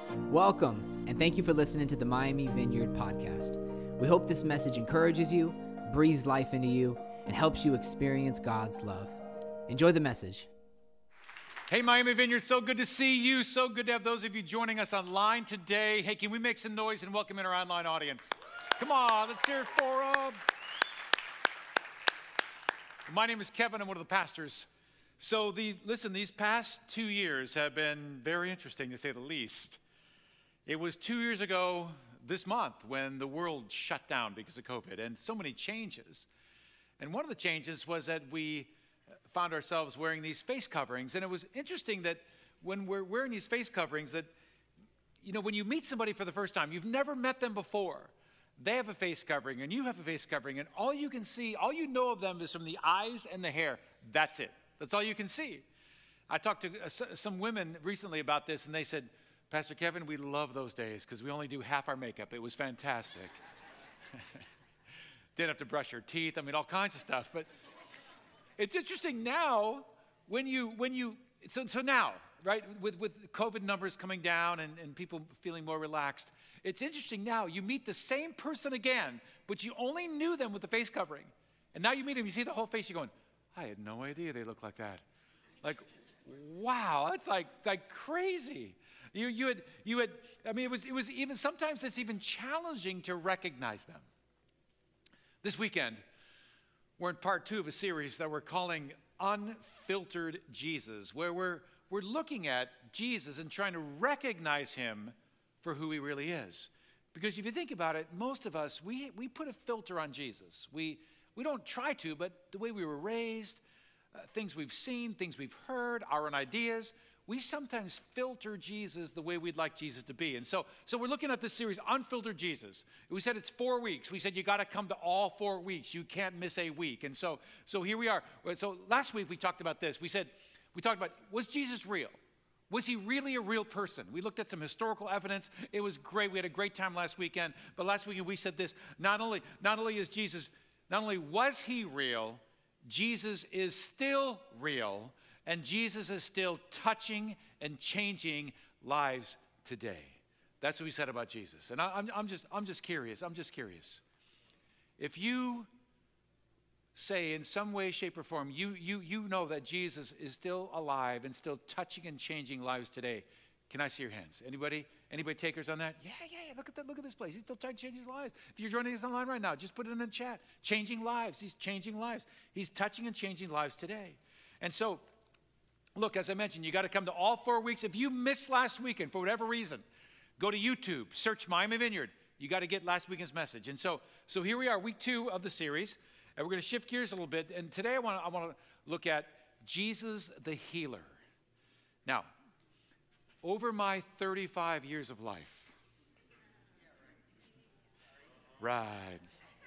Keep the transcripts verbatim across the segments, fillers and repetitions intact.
Welcome, and thank you for listening to the Miami Vineyard Podcast. We hope this message encourages you, breathes life into you, and helps you experience God's love. Enjoy the message. Hey, Miami Vineyard, so good to see you. So good to have those of you joining us online today. Hey, can we make some noise and welcome in our online audience? Come on, let's hear it for them. My name is Kevin. I'm one of the pastors. So, the, listen, these past two years have been very interesting, to say the least. It was two years ago this month when the world shut down because of COVID, and so many changes. And one of the changes was that we found ourselves wearing these face coverings. And it was interesting that when we're wearing these face coverings that, you know, when you meet somebody for the first time, you've never met them before. They have a face covering and you have a face covering, and all you can see, all you know of them is from the eyes and the hair. That's it. That's all you can see. I talked to uh, some women recently about this, and they said, Pastor Kevin, we love those days because we only do half our makeup. It was fantastic. Didn't have to brush your teeth. I mean, all kinds of stuff. But it's interesting now when you, when you, so, so now, right, with, with COVID numbers coming down and, and people feeling more relaxed, it's interesting now, you meet the same person again, but you only knew them with the face covering. And now you meet them, you see the whole face, you're going, I had no idea they look like that. Like, wow, that's like, like crazy. You, you had, you had, I mean, it was, it was even, sometimes it's even challenging to recognize them. This weekend, we're in part two of a series that we're calling Unfiltered Jesus, where we're, we're looking at Jesus and trying to recognize him for who he really is. Because if you think about it, most of us, we, we put a filter on Jesus. We, we don't try to, but the way we were raised, uh, things we've seen, things we've heard, our own ideas, we sometimes filter Jesus the way we'd like Jesus to be. And so, so we're looking at this series, Unfiltered Jesus. We said it's four weeks. We said you got to come to all four weeks. You can't miss a week. And so, so here we are. So last week we talked about this. We said, we talked about, was Jesus real? Was he really a real person? We looked at some historical evidence. It was great. We had a great time last weekend. But last weekend we said this, not only, not only is Jesus, not only was he real, Jesus is still real, and Jesus is still touching and changing lives today. That's what we said about Jesus. And I, I'm, I'm just, I'm just curious. I'm just curious. If you say in some way, shape, or form, you, you, you know that Jesus is still alive and still touching and changing lives today, can I see your hands? Anybody? Anybody takers on that? Yeah, yeah, yeah. Look at that. Look at this place. He's still trying to change his lives. If you're joining us online right now, just put it in the chat. Changing lives. He's changing lives. He's touching and changing lives today. And so, look, as I mentioned, you got to come to all four weeks. If you missed last weekend for whatever reason, go to YouTube, search Miami Vineyard. You got to get last weekend's message. And so, so here we are, week two of the series, and we're going to shift gears a little bit. And today I want to I want to look at Jesus the healer. Now, over my thirty-five years of life, right,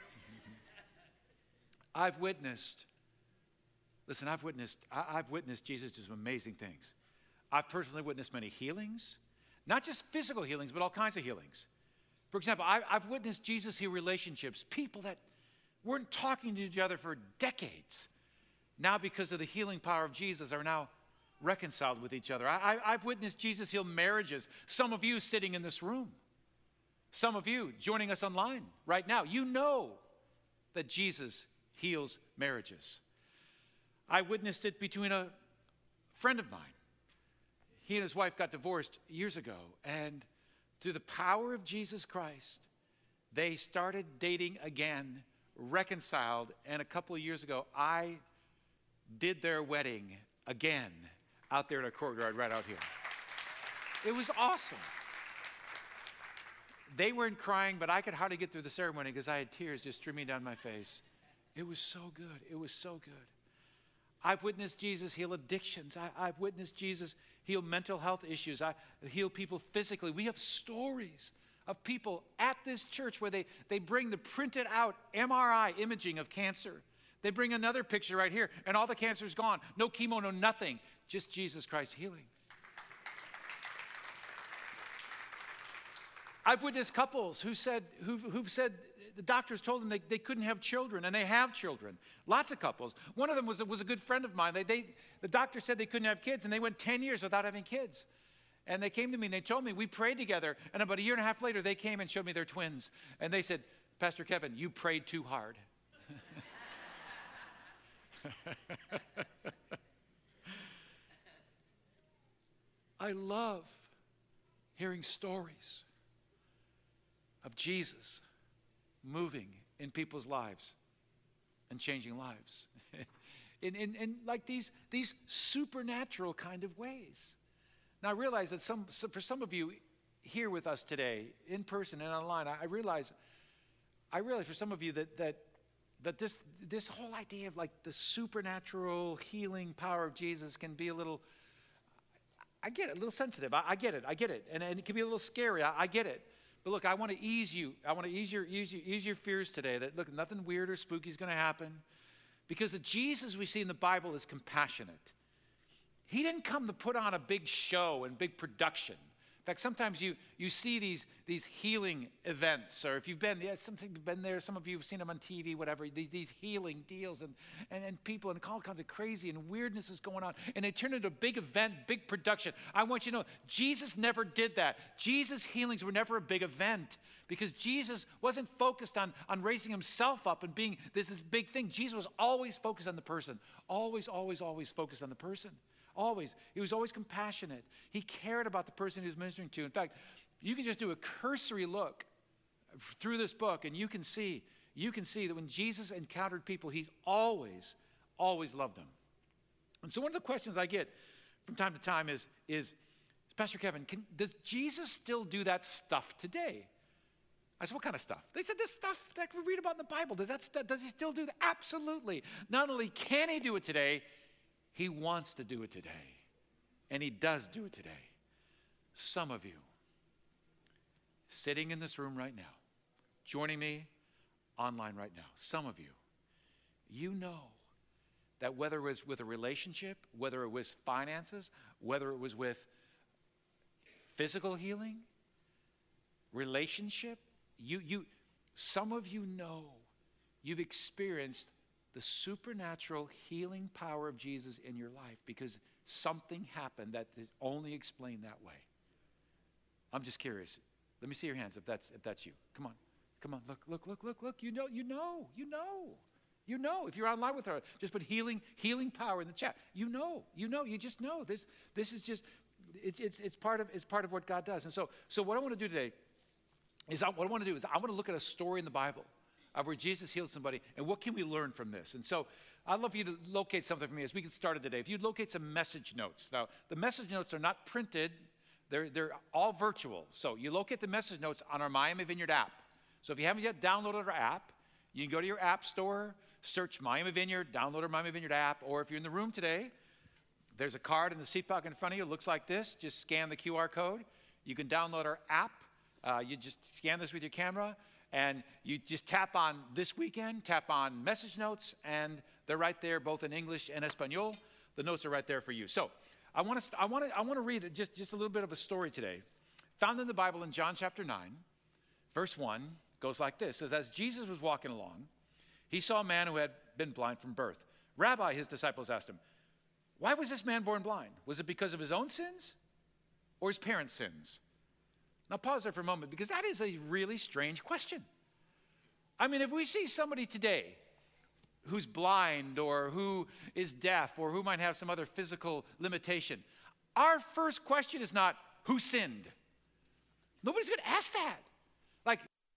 I've witnessed. Listen, I've witnessed, I, I've witnessed Jesus do some amazing things. I've personally witnessed many healings, not just physical healings, but all kinds of healings. For example, I, I've witnessed Jesus heal relationships, people that weren't talking to each other for decades. Now, because of the healing power of Jesus, are now reconciled with each other. I, I, I've witnessed Jesus heal marriages. Some of you sitting in this room, some of you joining us online right now, you know that Jesus heals marriages. I witnessed it between a friend of mine. He and his wife got divorced years ago, and through the power of Jesus Christ, they started dating again, reconciled, and a couple of years ago, I did their wedding again out there in a courtyard right out here. It was awesome. They weren't crying, but I could hardly get through the ceremony because I had tears just streaming down my face. It was so good. It was so good. I've witnessed Jesus heal addictions. I, I've witnessed Jesus heal mental health issues. I heal people physically. We have stories of people at this church where they, they bring the printed out M R I imaging of cancer. They bring another picture right here, and all the cancer is gone. No chemo, no nothing. Just Jesus Christ healing. I've witnessed couples who said, who've, who've said the doctors told them they, they couldn't have children, and they have children. Lots of couples. One of them was, was a good friend of mine. They, they, the doctor said they couldn't have kids, and they went ten years without having kids. And they came to me and they told me, we prayed together. And about a year and a half later, they came and showed me their twins. And they said, Pastor Kevin, you prayed too hard. I love hearing stories of Jesus moving in people's lives and changing lives in, in, in like these, these supernatural kind of ways. Now, I realize that some, so for some of you here with us today, in person and online, I, I realize, I realize for some of you that that that this this whole idea of like the supernatural healing power of Jesus can be a little, I get it, a little sensitive. I, I get it, I get it, and, and it can be a little scary. I, I get it. But look, I want to ease you. I want to ease your ease, your ease your fears today. That look, nothing weird or spooky is going to happen, because the Jesus we see in the Bible is compassionate. He didn't come to put on a big show and big production. In fact, sometimes you, you see these, these healing events, or if you've been, yeah, some you've been there, some of you have seen them on T V, whatever, these, these healing deals, and, and, and people, and all kinds of crazy and weirdness is going on, and they turn into a big event, big production. I want you to know, Jesus never did that. Jesus' healings were never a big event, because Jesus wasn't focused on, on raising himself up and being this, this big thing. Jesus was always focused on the person, always, always, always focused on the person. Always. He was always compassionate. He cared about the person he was ministering to. In fact, you can just do a cursory look through this book, and you can see, you can see that when Jesus encountered people, he's always, always loved them. And so one of the questions I get from time to time is, is Pastor Kevin, can, does Jesus still do that stuff today? I said, what kind of stuff? They said, this stuff that we read about in the Bible, does, that, does he still do that? Absolutely. Not only can he do it today, he wants to do it today, and he does do it today. Some of you sitting in this room right now, joining me online right now, some of you, you know that whether it was with a relationship, whether it was finances, whether it was with physical healing, relationship, you, you, some of you know you've experienced the supernatural healing power of Jesus in your life because something happened that is only explained that way. I'm just curious. Let me see your hands if that's if that's you. Come on. Come on. Look, look, look, look, look. You know, you know, you know. You know. If you're online with her, just put healing, healing power in the chat. You know, you know, you just know. This this is just it's it's it's part of it's part of what God does. And so so what I want to do today is I, what I want to do is I want to look at a story in the Bible of where Jesus healed somebody, and what can we learn from this? And so I'd love for you to locate something for me as we get started today. If you'd locate some message notes. Now, the message notes are not printed. They're, they're all virtual. So you locate the message notes on our Miami Vineyard app. So if you haven't yet downloaded our app, you can go to your app store, search Miami Vineyard, download our Miami Vineyard app, or if you're in the room today, there's a card in the seat pocket in front of you. It looks like this. Just scan the Q R code. You can download our app. Uh, you just scan this with your camera, and you just tap on this weekend, tap on message notes, and they're right there, both in English and Espanol. The notes are right there for you. So I want to I want to I want to read just just a little bit of a story today, found in the Bible in John chapter nine, verse one. Goes like this. It says, as Jesus was walking along, he saw a man who had been blind from birth. Rabbi, his disciples asked him, why was this man born blind? Was it because of his own sins or his parents' sins? Now pause there for a moment, because that is a really strange question. I mean, if we see somebody today who's blind or who is deaf or who might have some other physical limitation, our first question is not, who sinned? Nobody's going to ask that. Like,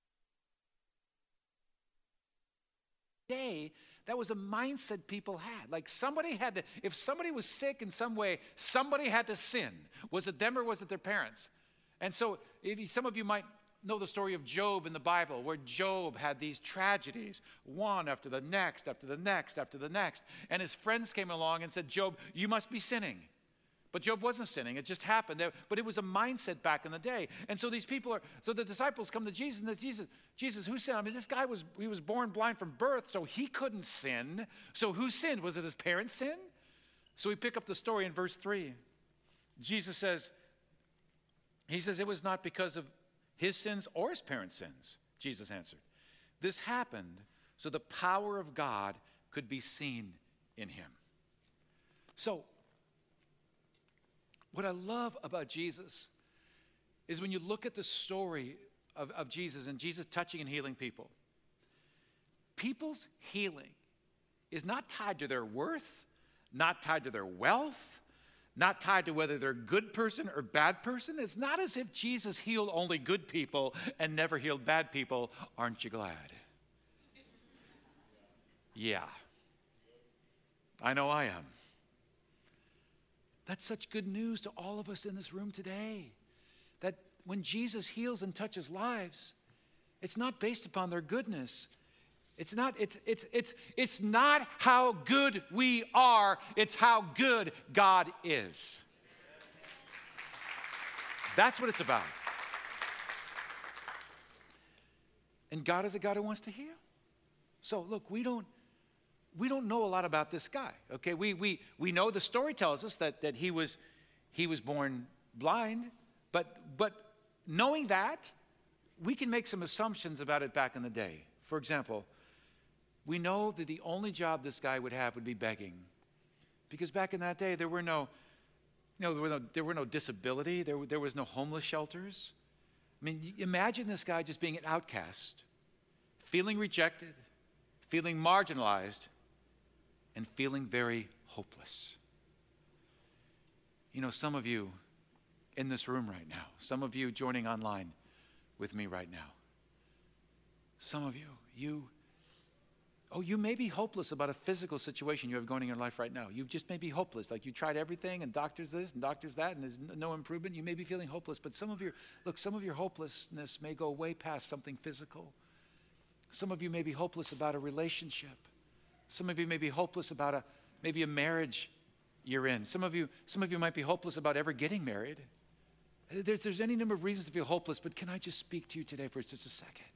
day, that was a mindset people had. Like somebody had to, if somebody was sick in some way, somebody had to sin. Was it them or was it their parents? And so if you, some of you might know the story of Job in the Bible, where Job had these tragedies, one after the next, after the next, after the next. And his friends came along and said, Job, you must be sinning. But Job wasn't sinning. It just happened. But it was a mindset back in the day. And so these people are, so the disciples come to Jesus and they say, Jesus, Jesus, who sinned? I mean, this guy was, he was born blind from birth, so he couldn't sin. So who sinned? Was it his parents' sin? So we pick up the story in verse three. Jesus says, he says, it was not because of his sins or his parents' sins, Jesus answered. This happened so the power of God could be seen in him. So, what I love about Jesus is when you look at the story of, of Jesus and Jesus touching and healing people, people's healing is not tied to their worth, not tied to their wealth, not tied to whether they're a good person or bad person. It's not as if Jesus healed only good people and never healed bad people. Aren't you glad? Yeah. I know I am. That's such good news to all of us in this room today. That when Jesus heals and touches lives, it's not based upon their goodness. It's not, it's, it's, it's, it's not how good we are, it's how good God is. That's what it's about. And God is a God who wants to heal. So look, we don't, we don't know a lot about this guy, okay? We, we, we know the story tells us that, that he was, he was born blind, but, but knowing that, we can make some assumptions about it back in the day. For example, we know that the only job this guy would have would be begging. Because back in that day, there were no, you know, there were no, there were no disability. There, there was no homeless shelters. I mean, imagine this guy just being an outcast, feeling rejected, feeling marginalized, and feeling very hopeless. You know, some of you in this room right now, some of you joining online with me right now, some of you, you, oh, you may be hopeless about a physical situation you have going in your life right now. You just may be hopeless. Like you tried everything and doctors this and doctors that and there's no improvement. You may be feeling hopeless. But some of your, look, some of your hopelessness may go way past something physical. Some of you may be hopeless about a relationship. Some of you may be hopeless about a, maybe a marriage you're in. Some of you, some of you might be hopeless about ever getting married. There's, there's any number of reasons to feel hopeless, but can I just speak to you today for just a second?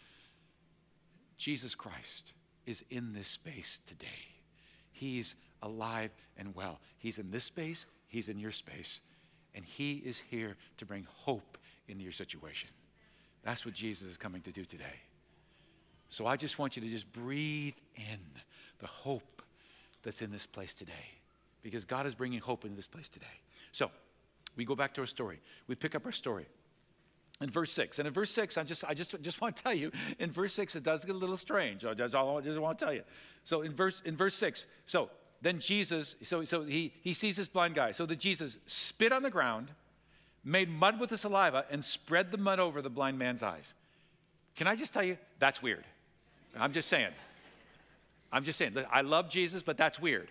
Jesus Christ is in this space today. He's alive and well. He's in this space, he's in your space, and he is here to bring hope into your situation. That's what Jesus is coming to do today. So I just want you to just breathe in the hope that's in this place today, because God is bringing hope into this place today. So we go back to our story. We pick up our story in verse six. And in verse six, I just, I just, just want to tell you, in verse six, it does get a little strange. That's all I just want to tell you. So in verse, in verse six, so then Jesus, so, so he, he sees this blind guy. So that Jesus spit on the ground, made mud with the saliva, and spread the mud over the blind man's eyes. Can I just tell you, that's weird. I'm just saying. I'm just saying. I love Jesus, but that's weird.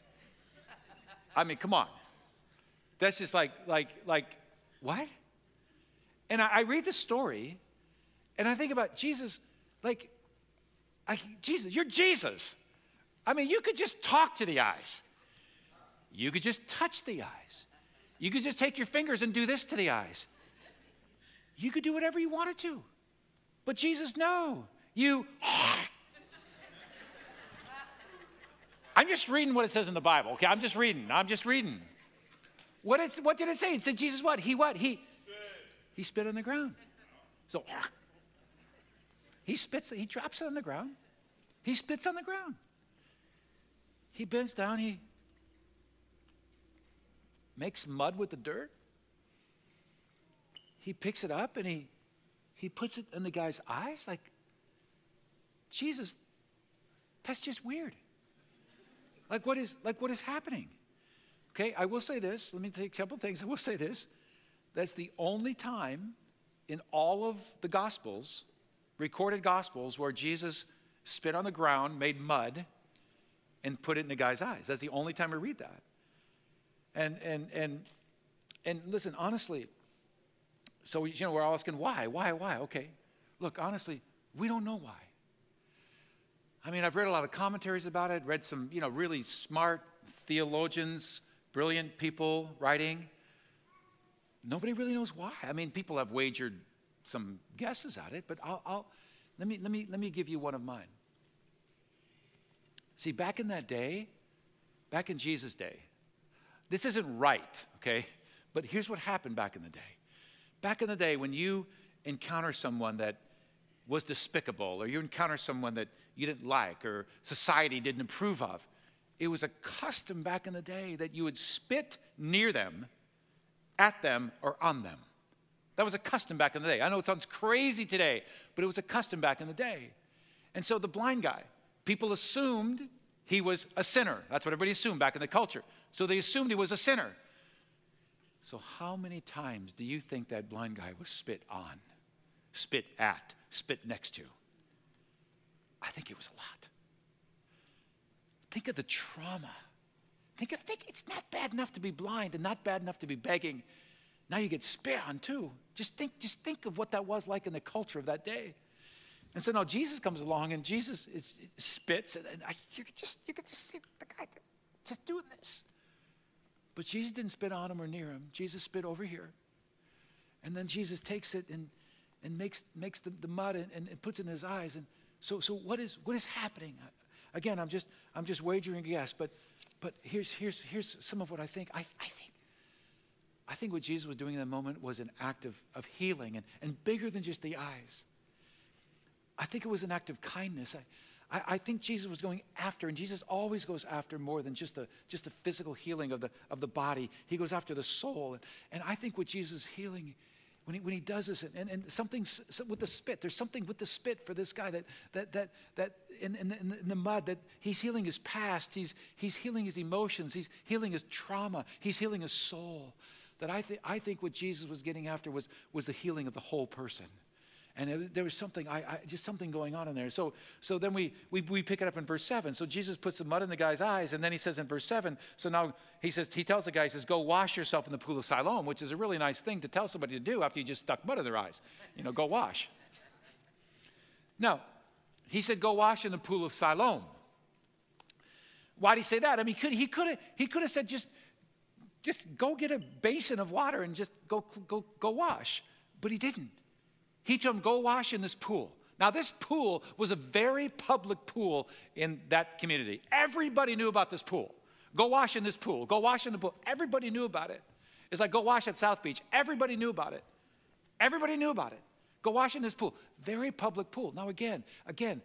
I mean, come on. That's just like, like, like, what? And I, I read the story, and I think about Jesus, like, I, Jesus, you're Jesus. I mean, you could just talk to the eyes. You could just touch the eyes. You could just take your fingers and do this to the eyes. You could do whatever you wanted to. But Jesus, no. You, I'm just reading what it says in the Bible, okay? I'm just reading. I'm just reading. What, it, what did it say? It said Jesus what? He what? He, he spit on the ground. So he spits, he drops it on the ground. He spits on the ground. He bends down, he makes mud with the dirt. He picks it up and he, he puts it in the guy's eyes. Like, Jesus, that's just weird. Like what is, like what is happening? Okay, I will say this. Let me take a couple things. I will say this. That's the only time in all of the Gospels, recorded Gospels, where Jesus spit on the ground, made mud, and put it in the guy's eyes. That's the only time we read that. And and and and listen, honestly, so you know we're all asking why, why, why? Okay, look, honestly, we don't know why. I mean, I've read a lot of commentaries about it. Read some, you know, really smart theologians, brilliant people writing. Nobody really knows why. I mean, people have wagered some guesses at it, but I'll, I'll let me let me let me give you one of mine. See, back in that day, back in Jesus' day, this isn't right, okay? But here's what happened back in the day. Back in the day, when you encounter someone that was despicable, or you encounter someone that you didn't like, or society didn't approve of, it was a custom back in the day that you would spit near them at them or on them. That was a custom back in the day. I know it sounds crazy today, but it was a custom back in the day. And so the blind guy, people assumed he was a sinner. That's what everybody assumed back in the culture. So they assumed he was a sinner. So how many times do you think that blind guy was spit on, spit at, spit next to? I think it was a lot. Think of the trauma. Think of, think it's not bad enough to be blind and not bad enough to be begging. Now you get spit on too. Just think, just think of what that was like in the culture of that day. And so now Jesus comes along and Jesus is, spits and, and I, you could just you could just see the guy just doing this. But Jesus didn't spit on him or near him. Jesus spit over here. And then Jesus takes it and, and makes makes the, the mud and, and, and puts it in his eyes. And so so what is what is happening? Again, I'm just I'm just wagering a guess, but but here's here's here's some of what I think. I I think I think what Jesus was doing in that moment was an act of, of healing and, and bigger than just the eyes. I think it was an act of kindness. I, I, I think Jesus was going after, and Jesus always goes after more than just the just the physical healing of the of the body. He goes after the soul. And, and I think what Jesus is healing, when he when he does this, and, and something with the spit, there's something with the spit for this guy that that that that in, in, in, in the mud, that he's healing his past, he's he's healing his emotions, he's healing his trauma, he's healing his soul. That I think I think what Jesus was getting after was was the healing of the whole person. And it, there was something, I, I, just something going on in there. So, so then we, we we pick it up in verse seven. So Jesus puts the mud in the guy's eyes, and then he says in verse seven. So now he says he tells the guy, he says, "Go wash yourself in the pool of Siloam," which is a really nice thing to tell somebody to do after you just stuck mud in their eyes. You know, go wash. Now, he said, "Go wash in the pool of Siloam." Why did he say that? I mean, he could he could have he could have said just just go get a basin of water and just go go go wash, but he didn't. He told him, go wash in this pool. Now, this pool was a very public pool in that community. Everybody knew about this pool. Go wash in this pool. Go wash in the pool. Everybody knew about it. It's like go wash at South Beach. Everybody knew about it. Everybody knew about it. Go wash in this pool. Very public pool. Now, again, again,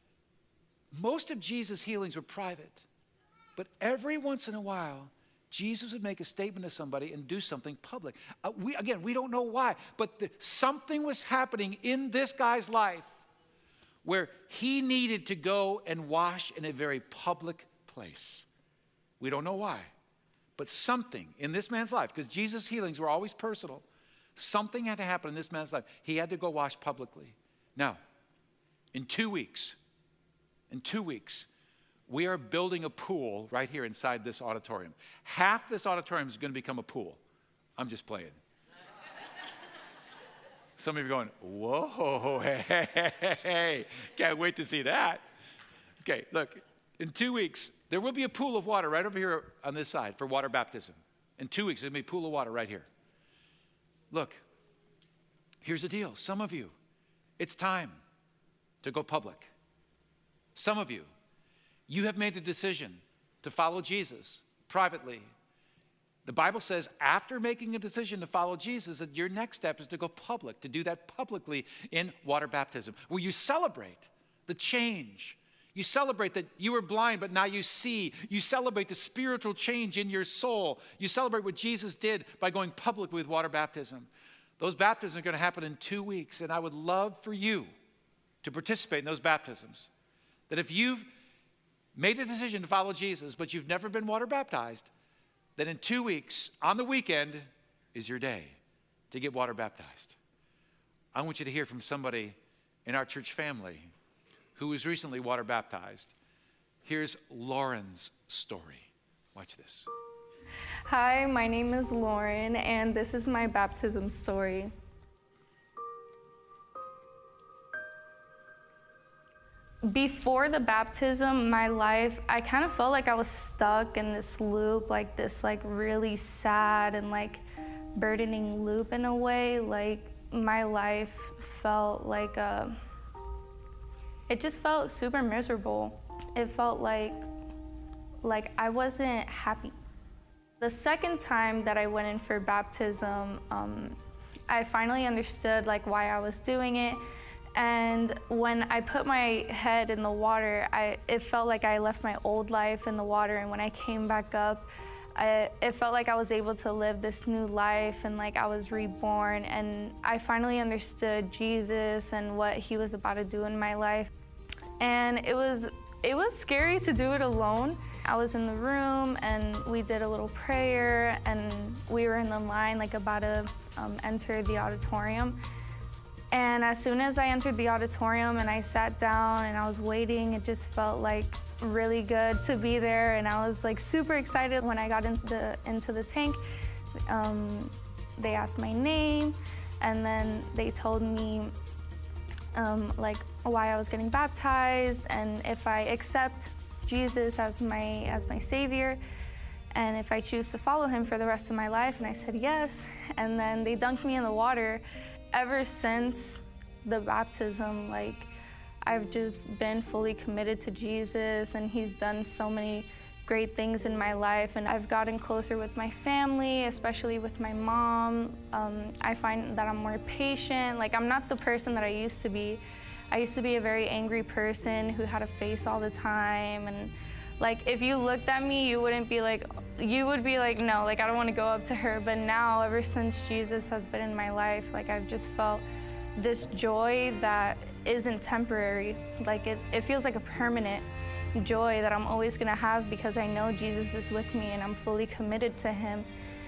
most of Jesus' healings were private. But every once in a while, Jesus would make a statement to somebody and do something public. Uh, we, again, we don't know why, but the, something was happening in this guy's life where he needed to go and wash in a very public place. We don't know why, but something in this man's life, because Jesus' healings were always personal, something had to happen in this man's life. He had to go wash publicly. Now, in two weeks, in two weeks, we are building a pool right here inside this auditorium. Half this auditorium is going to become a pool. I'm just playing. Some of you are going, whoa, hey, hey, hey, hey, can't wait to see that. Okay, look, in two weeks, there will be a pool of water right over here on this side for water baptism. In two weeks, there'll be a pool of water right here. Look, here's the deal. Some of you, it's time to go public. Some of you, you have made the decision to follow Jesus privately. The Bible says after making a decision to follow Jesus, that your next step is to go public, to do that publicly in water baptism, where you celebrate the change. You celebrate that you were blind, but now you see. You celebrate the spiritual change in your soul. You celebrate what Jesus did by going public with water baptism. Those baptisms are going to happen in two weeks, and I would love for you to participate in those baptisms. That if you've made a decision to follow Jesus, but you've never been water baptized, then in two weeks, on the weekend, is your day to get water baptized. I want you to hear from somebody in our church family who was recently water baptized. Here's Lauren's story. Watch this. Hi, my name is Lauren, and this is my baptism story. Before the baptism, my life, I kind of felt like I was stuck in this loop, like this like really sad and like burdening loop in a way. Like my life felt like a, it just felt super miserable. It felt like, like I wasn't happy. The second time that I went in for baptism, um, I finally understood like why I was doing it. And when I put my head in the water, I, it felt like I left my old life in the water. And when I came back up, I, it felt like I was able to live this new life and like I was reborn, and I finally understood Jesus and what he was about to do in my life. And it was, it was scary to do it alone. I was in the room and we did a little prayer and we were in the line like about to um, enter the auditorium. And as soon as I entered the auditorium and I sat down and I was waiting, it just felt like really good to be there, and I was like super excited. When I got into the into the tank, um, they asked my name, and then they told me um, like why I was getting baptized and if I accept Jesus as my as my Savior, and if I choose to follow him for the rest of my life. And I said yes, and then they dunked me in the water. Ever since the baptism, like, I've just been fully committed to Jesus, and he's done so many great things in my life, and I've gotten closer with my family, especially with my mom. Um, I find that I'm more patient. Like, I'm not the person that I used to be. I used to be a very angry person who had a face all the time, and like, if you looked at me, you wouldn't be like, you would be like, no, like, I don't want to go up to her. But now, ever since Jesus has been in my life, like, I've just felt this joy that isn't temporary. Like, it, it feels like a permanent joy that I'm always gonna have because I know Jesus is with me and I'm fully committed to him.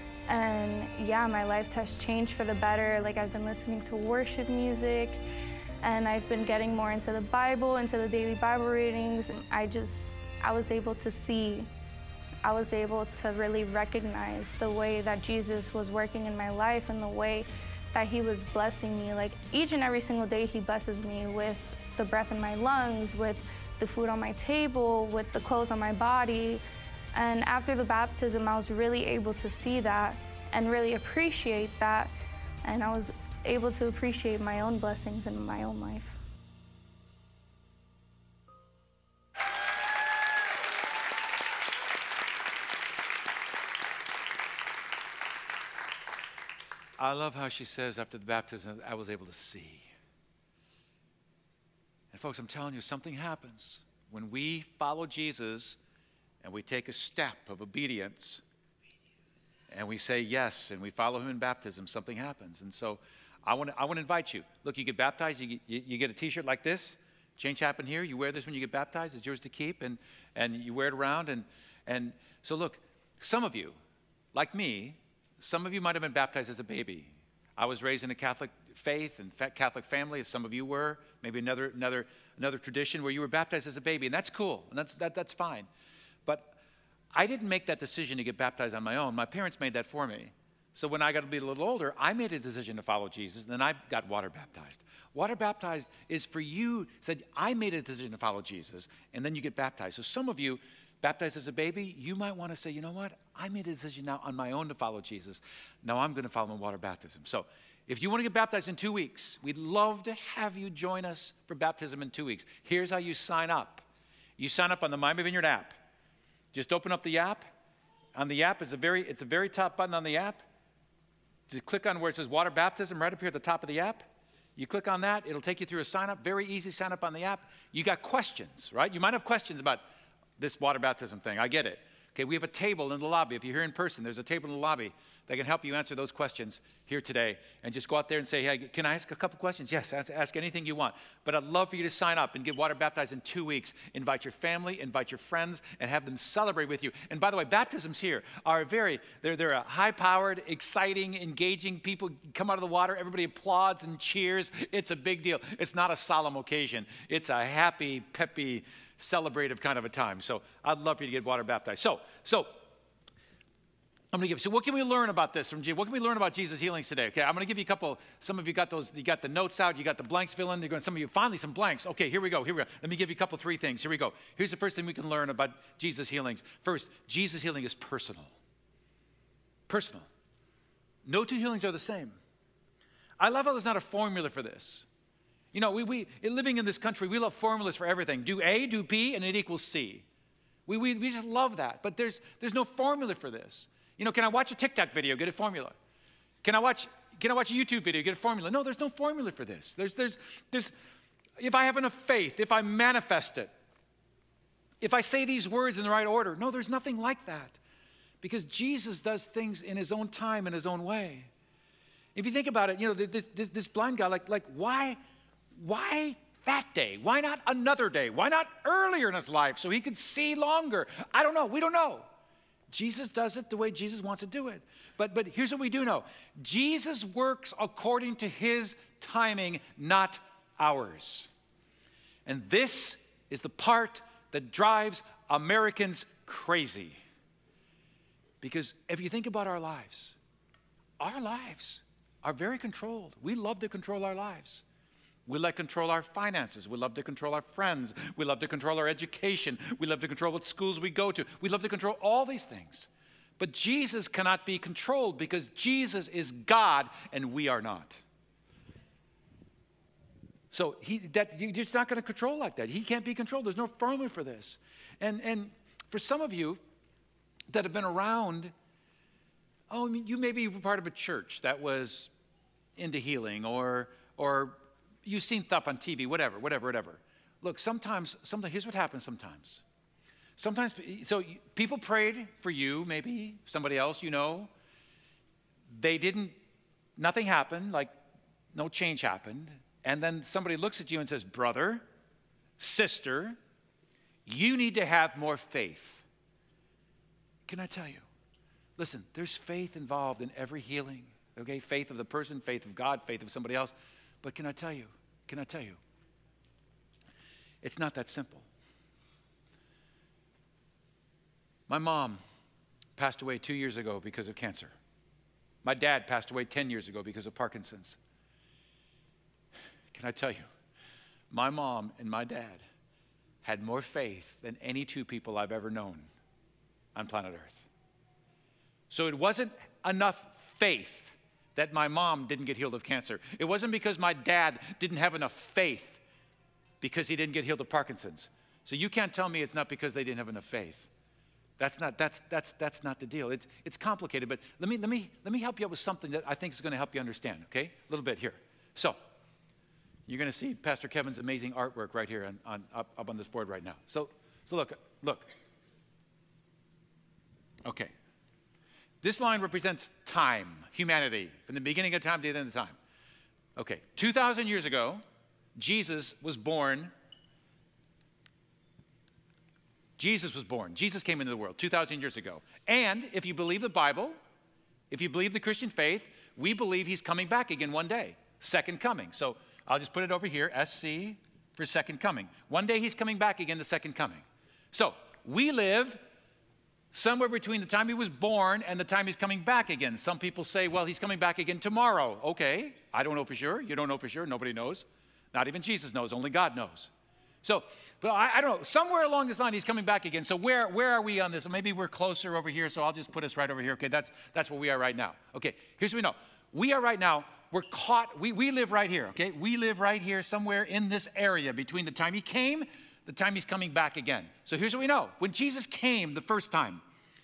And yeah, my life has changed for the better. Like, I've been listening to worship music, and I've been getting more into the Bible, into the daily Bible readings. And I just, I was able to see, I was able to really recognize the way that Jesus was working in my life and the way that he was blessing me. Like, each and every single day he blesses me with the breath in my lungs, with the food on my table, with the clothes on my body. And after the baptism, I was really able to see that and really appreciate that. And I was able to appreciate my own blessings in my own life. I love how she says after the baptism, I was able to see. And folks, I'm telling you, something happens. When we follow Jesus and we take a step of obedience and we say yes and we follow him in baptism, something happens. And so I want to I want to invite you. Look, you get baptized, you, you, you get a t-shirt like this. Change happened here. You wear this when you get baptized. It's yours to keep, and, and you wear it around. And, and so look, some of you, like me, some of you might have been baptized as a baby. I was raised in a Catholic faith and Catholic family, as some of you were. Maybe another another another tradition where you were baptized as a baby, and that's cool, and that's that that's fine. But I didn't make that decision to get baptized on my own. My parents made that for me. So when I got to be a little older, I made a decision to follow Jesus, and then I got water baptized. Water baptized is for you. Said I made a decision to follow Jesus, and then you get baptized. So some of you, baptized as a baby, you might want to say, you know what? I made a decision now on my own to follow Jesus. Now I'm going to follow in water baptism. So if you want to get baptized in two weeks, we'd love to have you join us for baptism in two weeks. Here's how you sign up. You sign up on the Miami Vineyard app. Just open up the app. On the app, it's a very, it's a very top button on the app. Just click on where it says water baptism right up here at the top of the app. You click on that. It'll take you through a sign up. Very easy sign up on the app. You got questions, right? You might have questions about this water baptism thing. I get it. Okay, we have a table in the lobby. If you're here in person, there's a table in the lobby that can help you answer those questions here today. And just go out there and say, hey, can I ask a couple questions? Yes, ask, ask anything you want. But I'd love for you to sign up and get water baptized in two weeks. Invite your family, invite your friends, and have them celebrate with you. And by the way, baptisms here are very, they're, they're a high-powered, exciting, engaging. People come out of the water, everybody applauds and cheers. It's a big deal. It's not a solemn occasion. It's a happy, peppy, celebrative kind of a time. So I'd love for you to get water baptized. So, so I'm going to give, so what can we learn about this from Jesus? What can we learn about Jesus' healings today? Okay, I'm going to give you a couple, some of you got those, you got the notes out, you got the blanks fill in, you're going, some of you, finally some blanks. Okay, here we go, here we go. Let me give you a couple, three things. Here we go. Here's the first thing we can learn about Jesus' healings. First, Jesus' healing is personal. Personal. No two healings are the same. I love how there's not a formula for this. You know, we, we living in this country, we love formulas for everything. Do A, do B, and it equals C. We, we, we just love that, but there's, there's no formula for this. You know, can I watch a TikTok video, get a formula? Can I watch, can I watch a YouTube video, get a formula? No, there's no formula for this. There's, there's, there's, if I have enough faith, if I manifest it, if I say these words in the right order, no, there's nothing like that. Because Jesus does things in his own time, in his own way. If you think about it, you know, this, this, this blind guy, like, like why, why that day? Why not another day? Why not earlier in his life so he could see longer? I don't know. We don't know. Jesus does it the way Jesus wants to do it. But, but here's what we do know. Jesus works according to his timing, not ours. And this is the part that drives Americans crazy. Because if you think about our lives, our lives are very controlled. We love to control our lives. We like to control our finances. We love to control our friends. We love to control our education. We love to control what schools we go to. We love to control all these things. But Jesus cannot be controlled because Jesus is God and we are not. So he, that, you're just not going to control like that. He can't be controlled. There's no formula for this. And, and for some of you that have been around, oh, you maybe were part of a church that was into healing, or, or you've seen stuff on T V, whatever, whatever, whatever. Look, sometimes, sometimes, here's what happens sometimes. Sometimes, so people prayed for you, maybe somebody else, you know. They didn't, nothing happened, like no change happened. And then somebody looks at you and says, brother, sister, you need to have more faith. Can I tell you? Listen, there's faith involved in every healing, okay? Faith of the person, faith of God, faith of somebody else. But can I tell you, can I tell you? It's not that simple. My mom passed away two years ago because of cancer. My dad passed away ten years ago because of Parkinson's. Can I tell you, my mom and my dad had more faith than any two people I've ever known on planet Earth. So it wasn't enough faith that my mom didn't get healed of cancer. It wasn't because my dad didn't have enough faith because he didn't get healed of Parkinson's. So you can't tell me it's not because they didn't have enough faith. That's not, that's, that's, that's not the deal. It's, it's complicated, but let me, let, me, let me help you out with something that I think is going to help you understand, okay? A little bit here. So, you're going to see Pastor Kevin's amazing artwork right here on, on, up, up on this board right now. So, so look, look. Okay. This line represents time, humanity, from the beginning of time to the end of time. Okay, two thousand years ago, Jesus was born. Jesus was born. Jesus came into the world two thousand years ago. And if you believe the Bible, if you believe the Christian faith, we believe he's coming back again one day, second coming. So I'll just put it over here, S C, for second coming. One day he's coming back again, the second coming. So we live somewhere between the time he was born and the time he's coming back again. Some people say, well, he's coming back again tomorrow. Okay, I don't know for sure. You don't know for sure. Nobody knows. Not even Jesus knows. Only God knows. So, but I, I don't know. Somewhere along this line, he's coming back again. So where, where are we on this? Maybe we're closer over here, so I'll just put us right over here. Okay, that's, that's where we are right now. Okay, here's what we know. We are right now, we're caught, we, we live right here, okay? We live right here somewhere in this area between the time he came, the time he's coming back again. So here's what we know. When Jesus came the first time,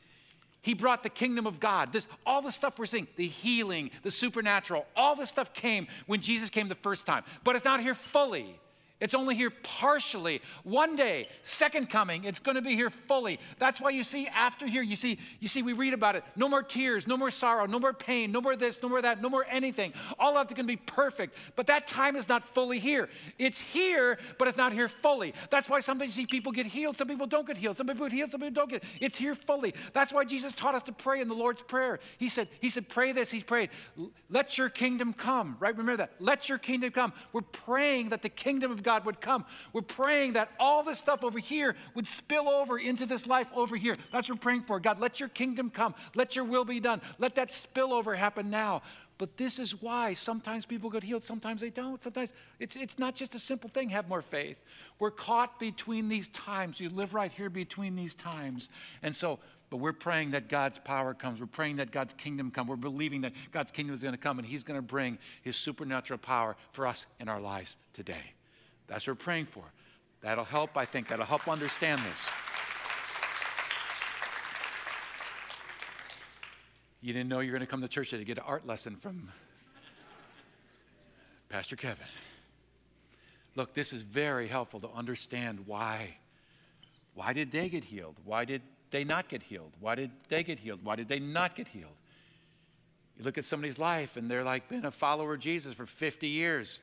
he brought the kingdom of God. This, all the stuff we're seeing, the healing, the supernatural, all this stuff came when Jesus came the first time. But it's not here fully. It's only here partially. One day, second coming, it's going to be here fully. That's why you see after here, you see, you see, we read about it. No more tears, no more sorrow, no more pain, no more this, no more that, no more anything. All of it can be perfect. But that time is not fully here. It's here, but it's not here fully. That's why sometimes you see people get healed. Some people don't get healed. Some people get healed, some people don't get. It's here fully. That's why Jesus taught us to pray in the Lord's Prayer. He said, he said, pray this. He prayed, let your kingdom come. Right? Remember that. Let your kingdom come. We're praying that the kingdom of God God would come. We're praying that all this stuff over here would spill over into this life over here. That's what we're praying for. God, let your kingdom come. Let your will be done. Let that spillover happen now. But this is why sometimes people get healed, sometimes they don't. Sometimes it's, it's not just a simple thing, have more faith. We're caught between these times. You live right here between these times. And so, but we're praying that God's power comes. We're praying that God's kingdom comes. We're believing that God's kingdom is going to come and he's going to bring his supernatural power for us in our lives today. That's what we're praying for. That'll help, I think. That'll help understand this. You didn't know you were going to come to church today to get an art lesson from Pastor Kevin. Look, this is very helpful to understand why. Why did they get healed? Why did they not get healed? Why did they get healed? Why did they not get healed? You look at somebody's life and they're like been a follower of Jesus for fifty years.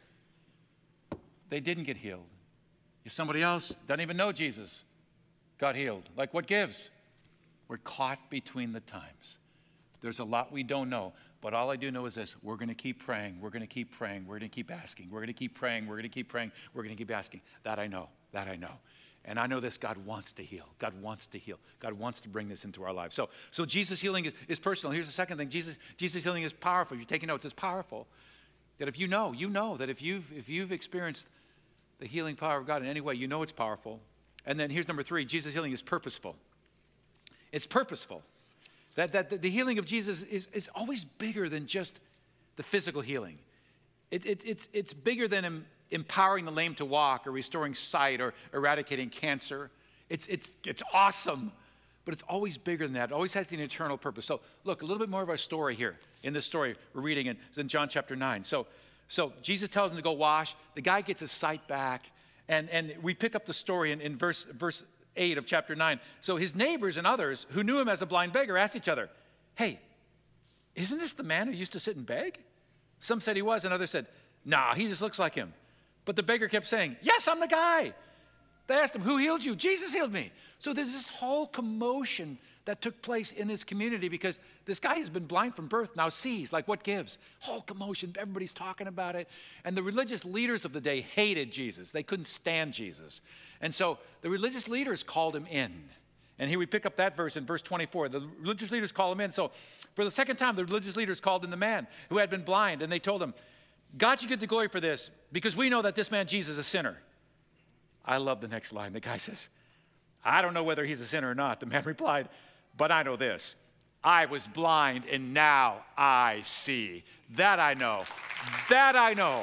They didn't get healed. If somebody else doesn't even know Jesus got healed. Like, what gives? We're caught between the times. There's a lot we don't know, but all I do know is this: we're going to keep praying, we're going to keep praying, we're going to keep asking, we're going to keep praying, we're going to keep praying, we're going to keep asking. That I know, that I know. And I know this: God wants to heal. God wants to heal. God wants to bring this into our lives. So, so Jesus healing is, is personal. Here's the second thing: Jesus, Jesus healing is powerful. If you're taking notes, it's powerful. That if you know, you know that if you've if you've experienced the healing power of God in any way, you know it's powerful. And then here's number three: Jesus healing is purposeful. It's purposeful. That, that, that the healing of Jesus is, is always bigger than just the physical healing. It, it, it's, it's bigger than em, empowering the lame to walk or restoring sight or eradicating cancer. It's, it's, it's awesome, but it's always bigger than that. It always has an eternal purpose. So look, a little bit more of our story here. In this story we're reading in, in John chapter nine. So, so Jesus tells him to go wash. The guy gets his sight back. And, and we pick up the story in, in verse, verse eight of chapter nine. So his neighbors and others who knew him as a blind beggar asked each other, "Hey, isn't this the man who used to sit and beg?" Some said he was, and others said, "Nah, he just looks like him." But the beggar kept saying, "Yes, I'm the guy." They asked him, "Who healed you?" "Jesus healed me." So there's this whole commotion that took place in this community because this guy has been blind from birth, now sees. Like, what gives? Whole commotion. Everybody's talking about it. And the religious leaders of the day hated Jesus. They couldn't stand Jesus. And so the religious leaders called him in. And here we pick up that verse in verse twenty-four. The religious leaders call him in. So for the second time, the religious leaders called in the man who had been blind. And they told him, "God should get the glory for this because we know that this man Jesus is a sinner." I love the next line. The guy says, "I don't know whether he's a sinner or not." The man replied, "But I know this. I was blind and now I see." That I know. That I know.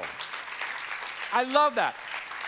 I love that.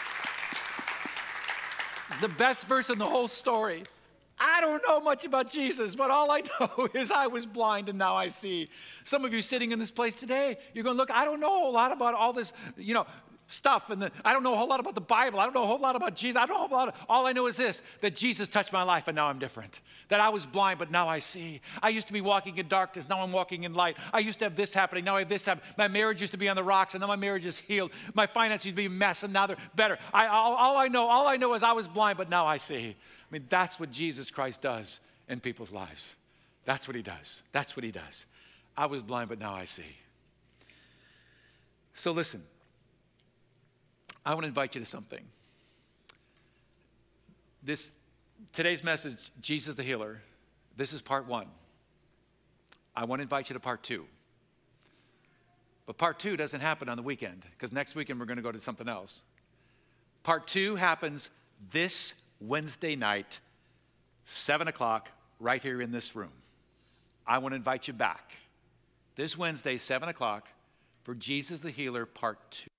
The best verse in the whole story. I don't know much about Jesus, but all I know is I was blind and now I see. Some of you sitting in this place today, you're going, "Look, I don't know a whole lot about all this, you know, stuff, and the, I don't know a whole lot about the Bible. I don't know a whole lot about Jesus. I don't know a whole lot. Of, all I know is this, that Jesus touched my life and now I'm different. That I was blind, but now I see. I used to be walking in darkness. Now I'm walking in light. I used to have this happening. Now I have this happening. My marriage used to be on the rocks, and now my marriage is healed. My finances used to be a mess, and now they're better. I, all, all I know, all I know is I was blind, but now I see. I mean, that's what Jesus Christ does in people's lives. That's what he does. That's what he does. I was blind, but now I see. So listen. I want to invite you to something. This, today's message, Jesus the Healer, this is part one. I want to invite you to part two. But part two doesn't happen on the weekend, because next weekend we're going to go to something else. Part two happens this Wednesday night, seven o'clock, right here in this room. I want to invite you back. This Wednesday, seven o'clock, for Jesus the Healer, part two.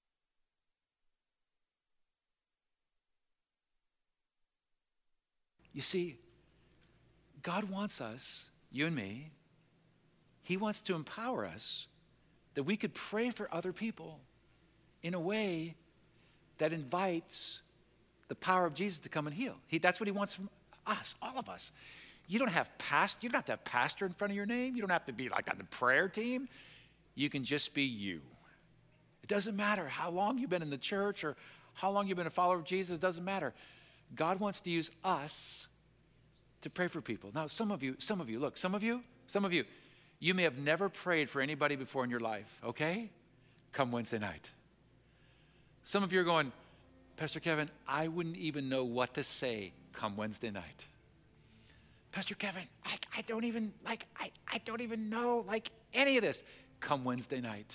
You see, God wants us, you and me, he wants to empower us that we could pray for other people in a way that invites the power of Jesus to come and heal. He, that's what he wants from us, all of us. You don't have past, you don't have to have pastor in front of your name. You don't have to be like on the prayer team. You can just be you. It doesn't matter how long you've been in the church or how long you've been a follower of Jesus. It doesn't matter. God wants to use us to pray for people. Now, some of you, some of you, look, some of you, some of you, you may have never prayed for anybody before in your life, okay? Come Wednesday night. Some of you are going, "Pastor Kevin, I wouldn't even know what to say come Wednesday night. Pastor Kevin, I, I don't even, like, I, I don't even know, like, any of this. Come Wednesday night.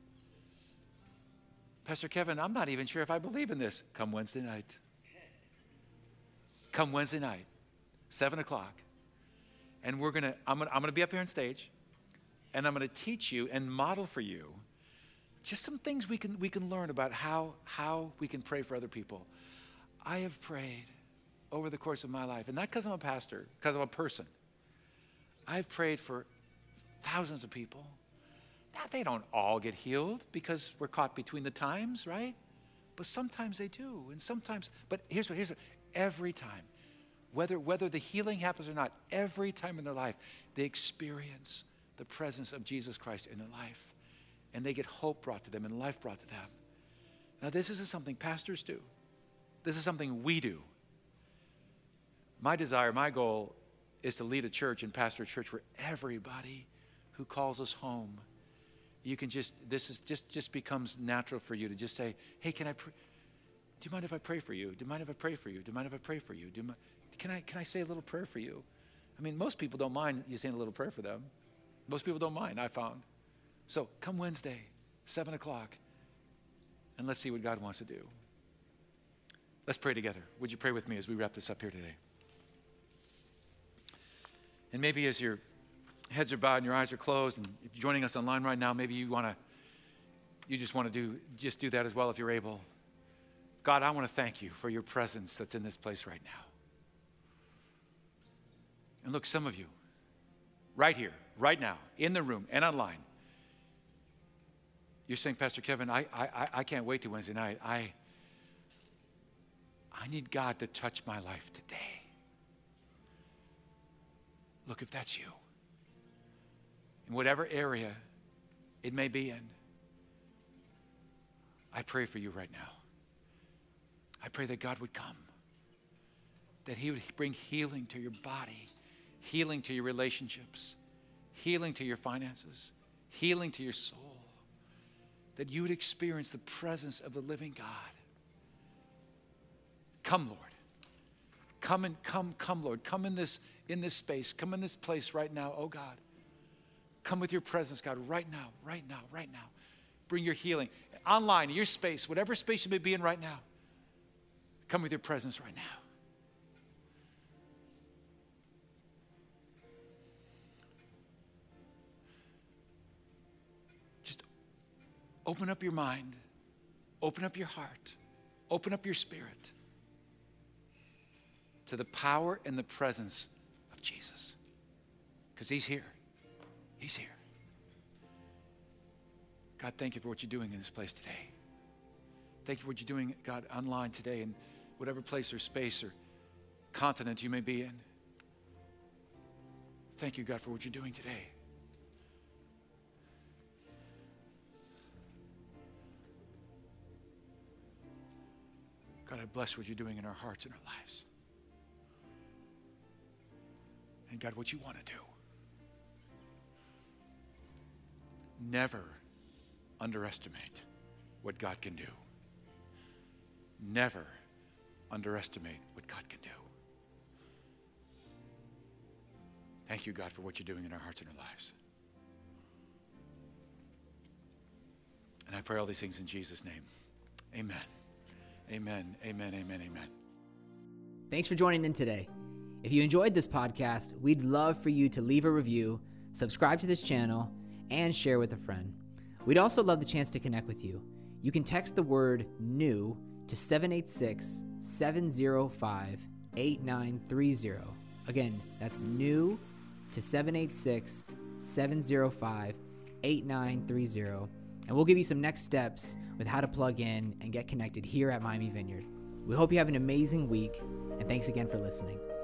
Pastor Kevin, I'm not even sure if I believe in this. Come Wednesday night. Come Wednesday night, seven o'clock. And we're going to, I'm going I'm to be up here on stage, and I'm going to teach you and model for you just some things we can, we can learn about how, how we can pray for other people. I have prayed over the course of my life, and not because I'm a pastor, because I'm a person. I've prayed for thousands of people. Now, they don't all get healed because we're caught between the times, right? But sometimes they do, and sometimes, but here's what, here's what, every time Whether, whether the healing happens or not, every time in their life, they experience the presence of Jesus Christ in their life. And they get hope brought to them and life brought to them. Now, this isn't something pastors do. This is something we do. My desire, my goal is to lead a church and pastor a church where everybody who calls us home, you can just, this is just, just becomes natural for you to just say, hey, can I pray? Do you mind if I pray for you? Do you mind if I pray for you? Do you mind if I pray for you? Do you mind? Can I, can I say a little prayer for you? I mean, most people don't mind you saying a little prayer for them. Most people don't mind, I found. So come Wednesday, seven o'clock, and let's see what God wants to do. Let's pray together. Would you pray with me as we wrap this up here today? And maybe as your heads are bowed and your eyes are closed, and if you're joining us online right now, maybe you want to, you just want to do, just do that as well if you're able. God, I want to thank you for your presence that's in this place right now. And look, some of you, right here, right now, in the room and online, you're saying, Pastor Kevin, I, I, I can't wait till Wednesday night. I, I need God to touch my life today. Look, if that's you, in whatever area it may be in, I pray for you right now. I pray that God would come, that he would bring healing to your body, healing to your relationships, healing to your finances, healing to your soul, that you would experience the presence of the living God. Come, Lord. Come and come, come, Lord. Come in this, in this space. Come in this place right now, oh God. Come with your presence, God, right now, right now, right now. Bring your healing. Online, your space, whatever space you may be in right now, come with your presence right now. Just open up your mind, open up your heart, open up your spirit to the power and the presence of Jesus. Because he's here. He's here. God, thank you for what you're doing in this place today. Thank you for what you're doing, God, online today in whatever place or space or continent you may be in. Thank you, God, for what you're doing today. God, I bless what you're doing in our hearts and our lives. And God, what you want to do. Never underestimate what God can do. Never underestimate what God can do. Thank you, God, for what you're doing in our hearts and our lives. And I pray all these things in Jesus' name. Amen. Amen. Amen. Amen. Amen. Thanks for joining in today. If you enjoyed this podcast, we'd love for you to leave a review, subscribe to this channel, and share with a friend. We'd also love the chance to connect with you. You can text the word NEW to seven eight six, seven zero five, eight nine three zero. Again, that's NEW to seven eight six, seven zero five, eight nine three zero. And we'll give you some next steps with how to plug in and get connected here at Miami Vineyard. We hope you have an amazing week, and thanks again for listening.